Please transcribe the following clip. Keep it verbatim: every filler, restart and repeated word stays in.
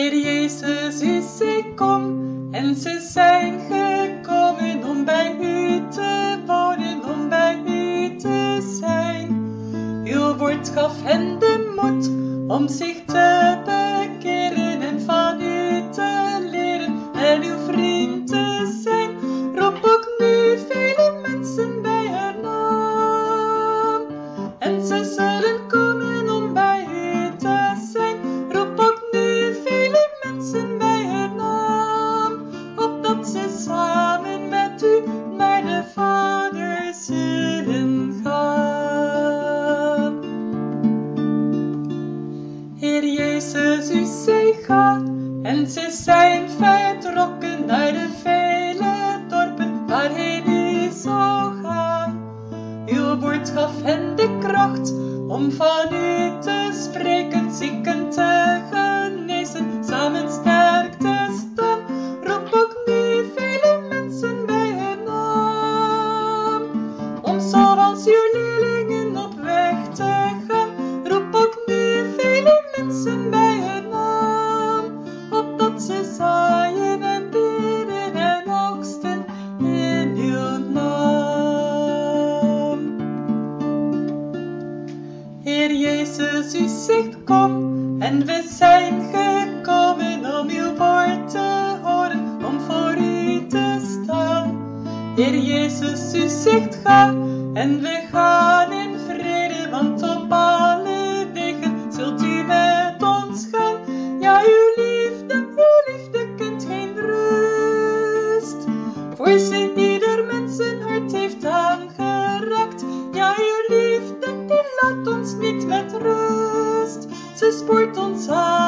Heer Jezus, u zei kom, en ze zijn gekomen om bij u te wonen, om bij u te zijn. Uw woord gaf hen de moed om zich te bekeren en van u te leren en uw vriend te zijn. Roep ook nu vele mensen bij haar naam, en ze zullen komen om bij u te zijn. Roep ook nu vele mensen bij haar naam, opdat ze samen met u naar de Vader zullen gaan. Heer Jezus, u zei ga, en ze zijn vertrokken naar de vele dorpen waarheen u zou gaan. Uw woord gaf hen de kracht om van u te spreken, zieken te genezen, samen sterk te staan. Roep ook nu vele mensen bij hun naam, om zoals uw leerlingen op weg te gaan. Roep ook nu vele mensen bij hun naam, opdat ze zaaien en bidden en oogsten in uw naam. Heer Jezus, u zegt kom, en we zijn gekomen om uw woord te horen, om voor u te staan. Heer Jezus, u zegt ga, en we gaan in vrede, want op alle wegen zult u met ons gaan. Ja, uw liefde, uw liefde kent geen rust, voor ze ieder mens zijn hart heeft aangeraakt. Ja, uw liefde, die laat ons niet met rust, ze spoort ons aan.